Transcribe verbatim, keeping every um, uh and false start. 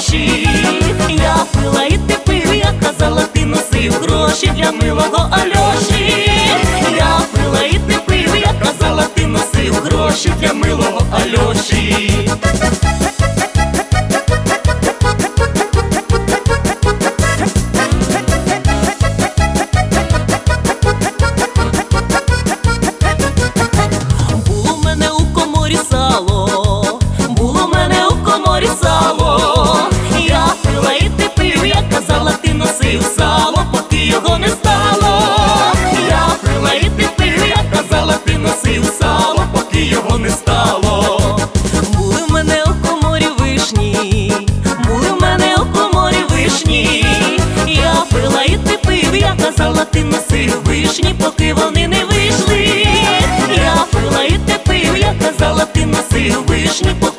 Альоші. Я пила і ти пив, я казала, ти носив гроші для милого Альоші. Я пила і ти пив, я казала, ти носив гроші для милого Альоші. Було в мене у коморі сало, було в мене у коморі сало. Я пила і ти пив, я казала, ти носив сало, поки його не стало. Я пила і ти пив, я казала, ти носив сало, поки його не стало. Були в мене у коморі вишні, були в мене у коморі вишні. Я пила і ти пив, я казала, ти носив вишні, поки вони не вийшли. Я пила і ти пив, я казала, ти носив вишні.